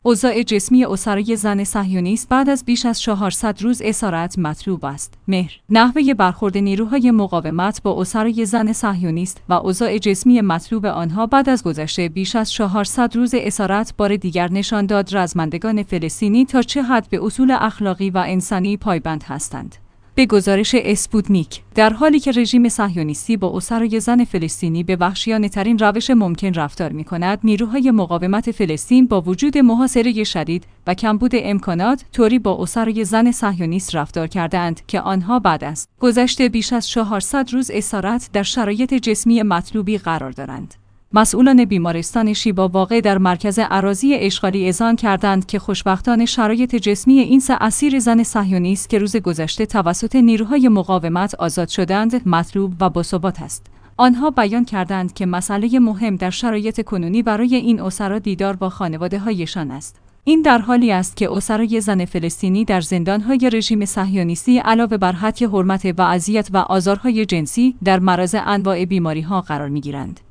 اوضاع جسمی اسرای زن صهیونیست بعد از بیش از 400 روز اسارت مطلوب است. مهر نحوه برخورد نیروهای مقاومت با اسرای زن صهیونیست و اوضاع جسمی مطلوب آنها بعد از گذشت بیش از 400 روز اسارت بار دیگر نشان داد رزمندگان فلسطینی تا چه حد به اصول اخلاقی و انسانی پایبند هستند. به گزارش اسپوتنیک، در حالی که رژیم صهیونیستی با اسرای زن فلسطینی به وحشیانه‌ترین روش ممکن رفتار می‌کند، نیروهای مقاومت فلسطین با وجود محاصره شدید و کمبود امکانات طوری با اسرای زن صهیونیست رفتار کردند که آنها بعد از گذشت بیش از 400 روز اسارت در شرایط جسمی مطلوبی قرار دارند. مسئولان بیمارستان شیبا واقع در مرکز اراضی اشغالی اذعان کردند که خوشبختانه شرایط جسمی این 3 اسیر زن صهیونیست که روز گذشته توسط نیروهای مقاومت آزاد شدند مطلوب و باثبات است. آنها بیان کردند که مسئله مهم در شرایط کنونی برای این اسرا دیدار با خانواده‌هایشان است. این در حالی است که اسرای زن فلسطینی در زندان‌های رژیم صهیونیستی علاوه بر حک حرمت و اذیت و آزارهای جنسی در معرض انواع بیماری‌ها قرار می‌گیرند.